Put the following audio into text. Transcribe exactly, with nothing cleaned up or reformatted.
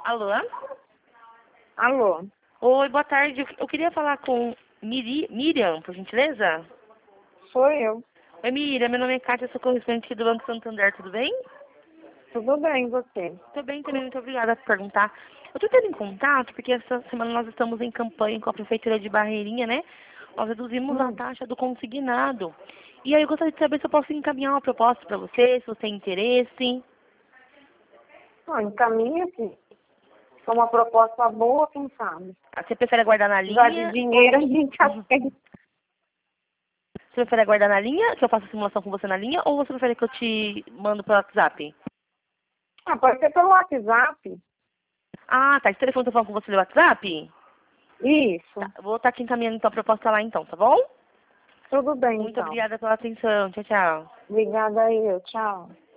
Alô? Alô? Oi, boa tarde. Eu eu queria falar com Miri... Miriam, por gentileza? Sou eu. Oi, Miriam. Meu nome é Kátia, sou correspondente do Banco Santander. Tudo bem? Tudo bem, e você? Tô bem também, muito obrigada por perguntar. Eu tô tendo em contato porque essa semana nós estamos em campanha com a Prefeitura de Barreirinha, né? Nós reduzimos a Hum. taxa do consignado. E aí eu gostaria de saber se eu posso encaminhar uma proposta para você, se você tem interesse. Ah, encaminha aqui. Se é uma proposta boa, quem sabe? Ah, Você prefere aguardar na Precisar de linha? dinheiro, a Ou... gente aceita. Você prefere aguardar na linha, que eu faça a simulação com você na linha, ou você prefere que eu te mando pelo WhatsApp? Ah, pode ser pelo WhatsApp. Ah, tá. Esse telefone que eu falo com você pelo WhatsApp? Isso. Tá. Vou estar aqui encaminhando então a proposta lá então, tá bom? Tudo bem, Muito então. obrigada pela atenção. Tchau, tchau. Obrigada aí, tchau.